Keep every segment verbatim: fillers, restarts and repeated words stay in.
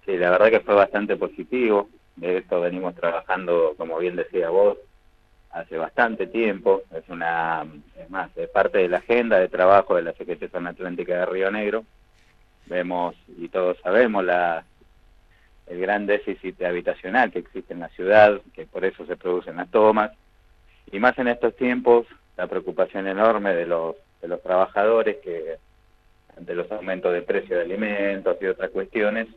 Sí, la verdad que fue bastante positivo. De esto venimos trabajando, como bien decía vos, hace bastante tiempo. Es una, es más, es parte de la agenda de trabajo de la Secretaría Zona Atlántica de Río Negro. Vemos y todos sabemos la el gran déficit habitacional que existe en la ciudad, que por eso se producen las tomas, y más en estos tiempos, la preocupación enorme de los de los trabajadores que ante los aumentos de precio de alimentos y otras cuestiones,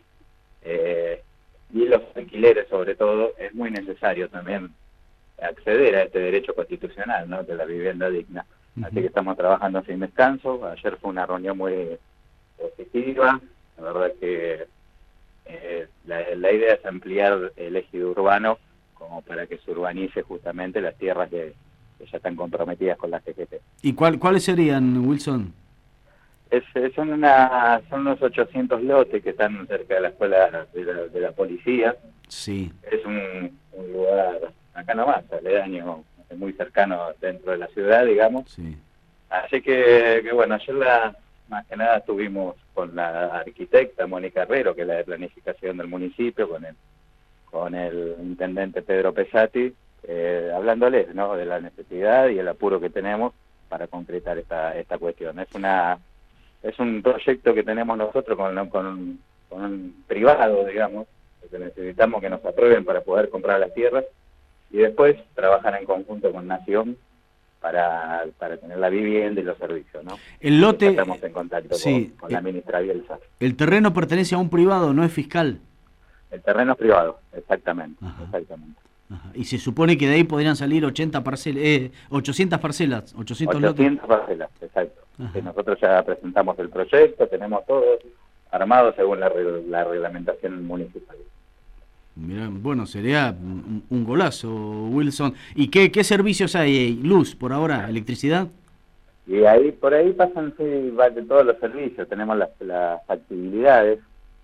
eh, y los alquileres sobre todo, es muy necesario también acceder a este derecho constitucional, ¿no?, de la vivienda digna. Uh-huh. Así que estamos trabajando sin descanso. Ayer fue una reunión muy positiva. La verdad que eh, la, la idea es ampliar el ejido urbano como para que se urbanice justamente las tierras que, que ya están comprometidas con la C G T. ¿Y cuál, cuáles serían, Wilson? Es, son, una, son unos ochocientos lotes que están cerca de la escuela de la, de la policía. Sí. Es un, un lugar acá nomás, aledaño, muy cercano dentro de la ciudad, digamos. Sí. Así que, que bueno, ayer la, más que nada estuvimos con la arquitecta Mónica Herrero, que es la de planificación del municipio, con el, con el intendente Pedro Pesati, eh, hablándoles, ¿no?, de la necesidad y el apuro que tenemos para concretar esta, esta cuestión. Es una es un proyecto que tenemos nosotros con, con, con un privado, digamos, que necesitamos que nos aprueben para poder comprar las tierras y después trabajar en conjunto con Nación para, para tener la vivienda y los servicios, ¿no? El lote... Estamos en contacto sí, con, con eh, la ministra Bielsa. El terreno pertenece a un privado, no es fiscal. El terreno es privado, exactamente. Ajá. exactamente. Ajá. Y se supone que de ahí podrían salir ochenta parcelas, eh, ochocientas parcelas, ochocientos ochocientas lotes. parcelas, exacto. Sí, nosotros ya presentamos el proyecto, tenemos todo armado según la, la reglamentación municipal. Mirá, bueno, sería un, un golazo, Wilson. ¿Y qué, qué servicios hay? ¿Luz por ahora? ¿Electricidad? Y ahí por ahí pasan sí, de todos los servicios, tenemos las, las factibilidades,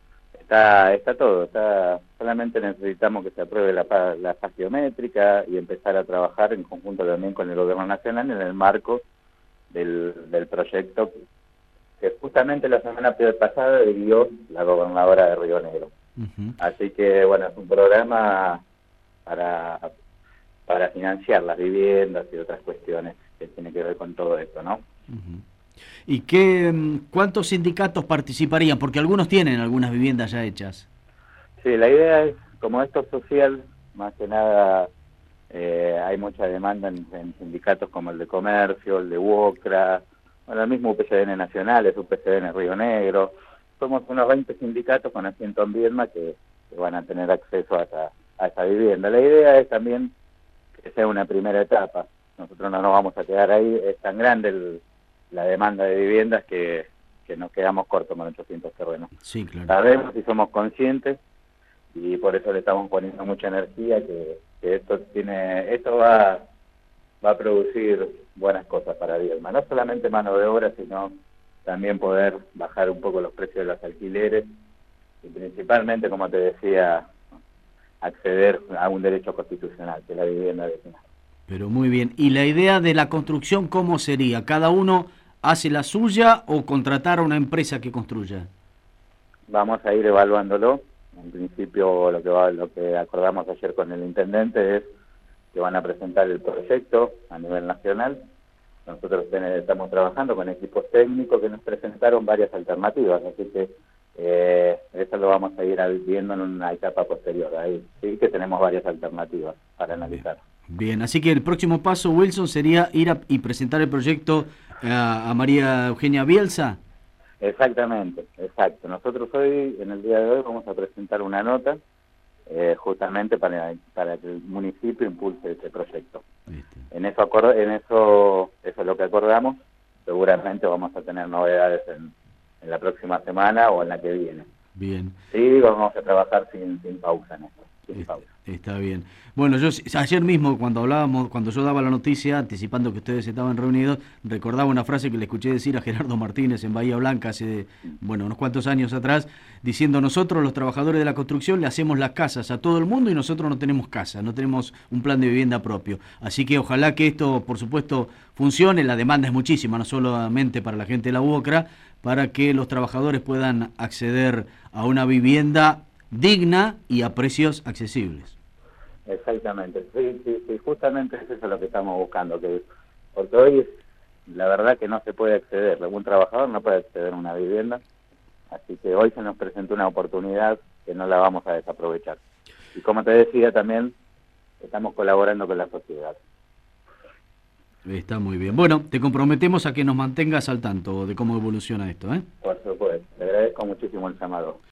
está está todo, está solamente necesitamos que se apruebe la, la faz geométrica y empezar a trabajar en conjunto también con el gobierno nacional en el marco del, del proyecto que justamente la semana pasada dirigió la gobernadora de Río Negro. Uh-huh. Así que, bueno, es un programa para, para financiar las viviendas y otras cuestiones que tienen que ver con todo esto, ¿no? Uh-huh. ¿Y qué, cuántos sindicatos participarían? Porque algunos tienen algunas viviendas ya hechas. Sí, la idea es, como esto es social, más que nada eh, hay mucha demanda en, en sindicatos como el de Comercio, el de UOCRA, bueno, el mismo U P C N Nacional, es U P C N Río Negro. Somos unos veinte sindicatos con asiento en Viedma que, que van a tener acceso a esa, a esa vivienda. La idea es también que sea una primera etapa. Nosotros no nos vamos a quedar ahí, es tan grande el, la demanda de viviendas que, que nos quedamos cortos con ochocientos terrenos. Sí, claro. Sabemos y somos conscientes y por eso le estamos poniendo mucha energía que, que esto tiene esto va, va a producir buenas cosas para Viedma. No solamente mano de obra, sino también poder bajar un poco los precios de los alquileres y principalmente, como te decía, acceder a un derecho constitucional, que es la vivienda vecinal. Pero muy bien. ¿Y la idea de la construcción cómo sería? ¿Cada uno hace la suya o contratar a una empresa que construya? Vamos a ir evaluándolo. En principio lo que va, lo que acordamos ayer con el intendente es que van a presentar el proyecto a nivel nacional. Nosotros estamos trabajando con equipos técnicos que nos presentaron varias alternativas, así que eh, eso lo vamos a ir viendo en una etapa posterior. Ahí sí que tenemos varias alternativas para analizar. Bien, así que el próximo paso, Wilson, sería ir a, y presentar el proyecto a, a María Eugenia Bielsa. Exactamente, exacto. Nosotros hoy, en el día de hoy, vamos a presentar una nota eh, justamente para, para que el municipio impulse este proyecto. ¿Viste? En eso, acord en eso, eso es lo que acordamos. Seguramente vamos a tener novedades en, en la próxima semana o en la que viene. Bien. Sí, vamos a trabajar sin, sin pausa en esto. Sin está, pausa. Está bien. Bueno, yo ayer mismo cuando hablábamos, cuando yo daba la noticia, anticipando que ustedes estaban reunidos, recordaba una frase que le escuché decir a Gerardo Martínez en Bahía Blanca hace, bueno, unos cuantos años atrás, diciendo: nosotros los trabajadores de la construcción le hacemos las casas a todo el mundo y nosotros no tenemos casa, no tenemos un plan de vivienda propio. Así que ojalá que esto, por supuesto, funcione. La demanda es muchísima, no solamente para la gente de la UOCRA, para que los trabajadores puedan acceder a una vivienda digna y a precios accesibles. Exactamente, sí, sí, sí, justamente es eso lo que estamos buscando, que porque hoy la verdad que no se puede acceder, un trabajador no puede acceder a una vivienda, así que hoy se nos presentó una oportunidad que no la vamos a desaprovechar. Y como te decía también, estamos colaborando con la sociedad. Está muy bien. Bueno, te comprometemos a que nos mantengas al tanto de cómo evoluciona esto, ¿eh? Por supuesto, le agradezco muchísimo el llamado.